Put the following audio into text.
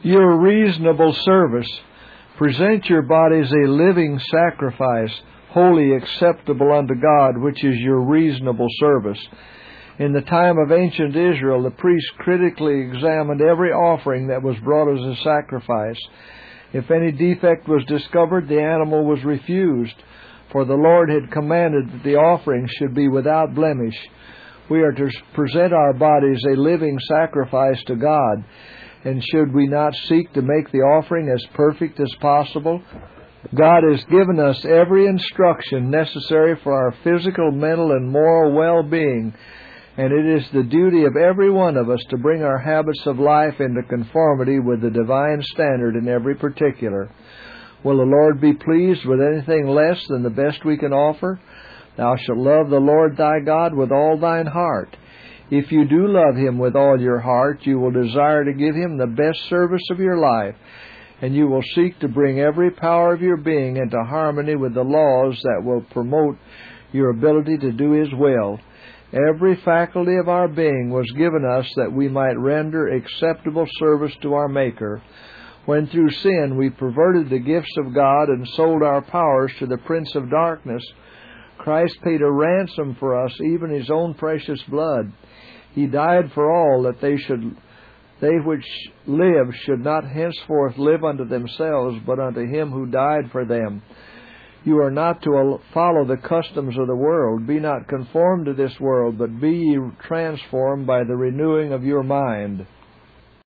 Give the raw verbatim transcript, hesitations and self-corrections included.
your reasonable service. Present your bodies a living sacrifice, wholly acceptable unto God, which is your reasonable service. In the time of ancient Israel, the priests critically examined every offering that was brought as a sacrifice. If any defect was discovered, the animal was refused, for the Lord had commanded that the offering should be without blemish. We are to present our bodies a living sacrifice to God, and should we not seek to make the offering as perfect as possible? God has given us every instruction necessary for our physical, mental, and moral well-being, and it is the duty of every one of us to bring our habits of life into conformity with the divine standard in every particular. Will the Lord be pleased with anything less than the best we can offer? Thou shalt love the Lord thy God with all thine heart. If you do love Him with all your heart, you will desire to give Him the best service of your life, and you will seek to bring every power of your being into harmony with the laws that will promote your ability to do His will. Every faculty of our being was given us that we might render acceptable service to our Maker. When through sin we perverted the gifts of God and sold our powers to the prince of darkness, Christ paid a ransom for us, even His own precious blood. He died for all, that they should, they which live should not henceforth live unto themselves, but unto Him who died for them. You are not to follow the customs of the world. Be not conformed to this world, but be ye transformed by the renewing of your mind.